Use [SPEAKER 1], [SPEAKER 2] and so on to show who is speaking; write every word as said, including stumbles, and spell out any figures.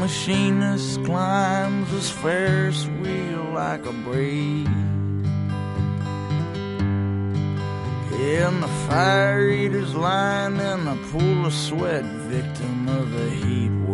[SPEAKER 1] machinist climbs his Ferris wheel like a breeze. And the fire eater's lying in a pool of sweat, victim of the heat